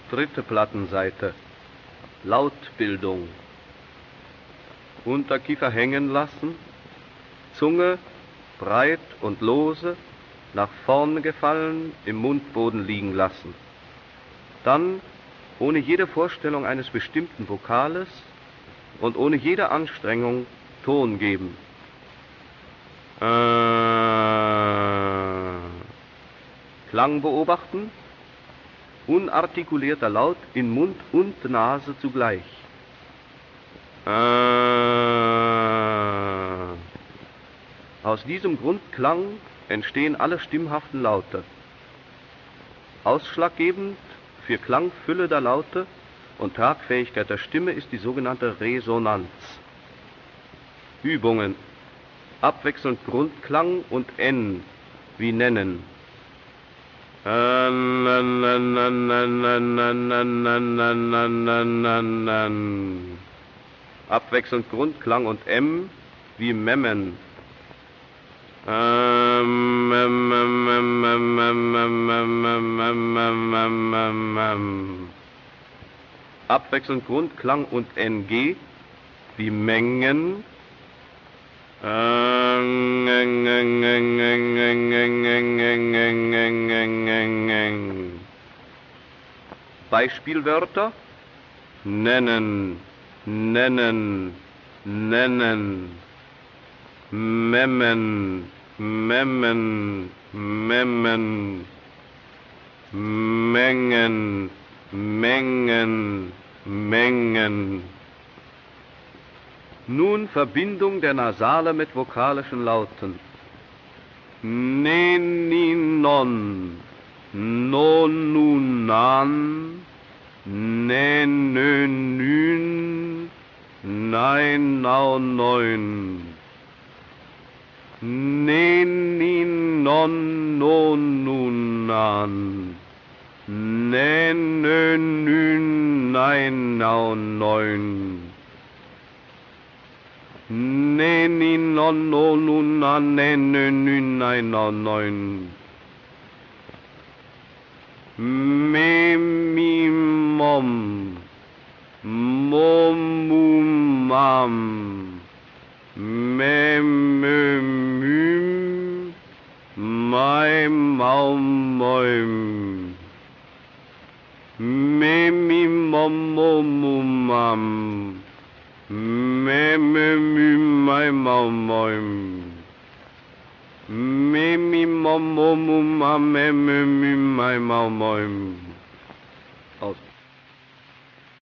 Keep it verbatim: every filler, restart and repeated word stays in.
Dritte Plattenseite. Lautbildung. Unterkiefer hängen lassen, Zunge breit und lose nach vorne gefallen im Mundboden liegen lassen. Dann, ohne jede Vorstellung eines bestimmten Vokales und ohne jede Anstrengung, Ton geben. Äh, Klang beobachten, unartikulierter Laut in Mund und Nase zugleich. Äh, Aus diesem Grundklang entstehen alle stimmhaften Laute. Ausschlaggebend für Klangfülle der Laute und Tragfähigkeit der Stimme ist die sogenannte Resonanz. Übungen. Abwechselnd Grundklang und N wie nennen. Abwechselnd Grundklang und M wie memmen. Abwechselnd Grundklang und N G wie mengen. Beispielwörter: nennen, nennen, nennen, memmen, memmen, memmen, mengen, mengen, mengen. Nun Verbindung der Nasale mit vokalischen Lauten. Ne, ni, non, non, nun, nan, ne, nö, nün, nein, nau, neun. Ne, ni, non, non, nun, nan, ne, nö, nün, nein, nau, neun. Ne, ni, non, no, nun, nan, ne, nö, nün, nein, nau, neun. Me, mi, mom, mom, mum, mam, me, mö, müm, mai, mau, moim. Me, mi, mom, mom, mum, mam. Me, me, mi, mai, mau, moim. Me, mi, mom, mom, mum, mam, me, me, mi, mai, mau, moim. Aus.